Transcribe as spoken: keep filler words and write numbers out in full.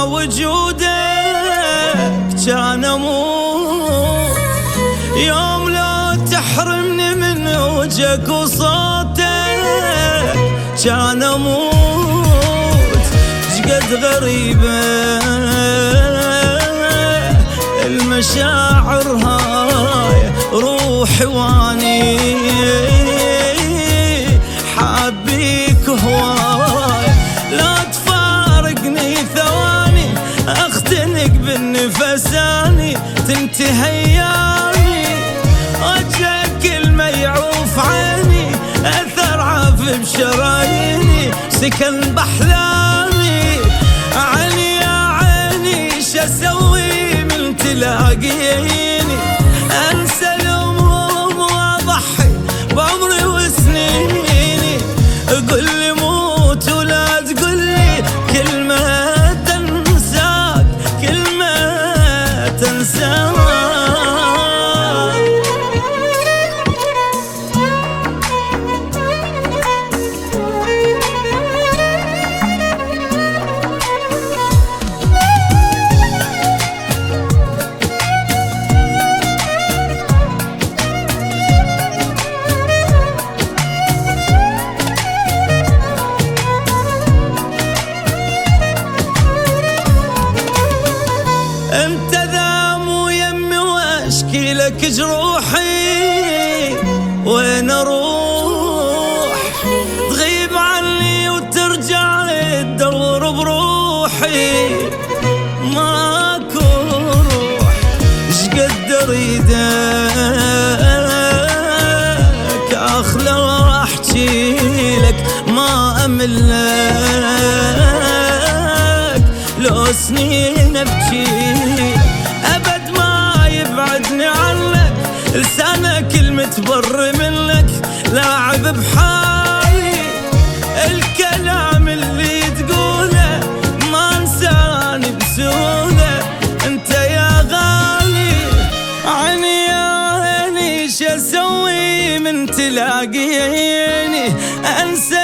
وجودك كان اموت، يوم لا تحرمني من وجهك وصوتك كان اموت. شقد غريبة المشاعر هاي، روحي واني حابيك هواي، لا تفارقني ثواني اختنق بالنفساني تنتهي ايامي، وجهك كلمة يعوف عيني اثر عاف بشراييني سكن بحلامي. عيني يا عيني شاسوي من تلاقيني، انسى الهموم واضحي بعمري وسنيني، قل لي موت ولا تقول لي كلمة تنساك كلمة تنساك. انت ذا مو يمي واشكي لك جروحي، وين اروح تغيب عني وترجع تدور بروحي، ماكو روح شقد اريدك اخلى احكي لك ما املك، لو سنين ابكي ابد ما يبعدني عنك، لسانك كلمة بر منك لاعب بحالي، الكلام اللي تقوله ما انساني بسهولة انت يا غالي. عيني يا عيني شاسوي من تلاقيني، انسى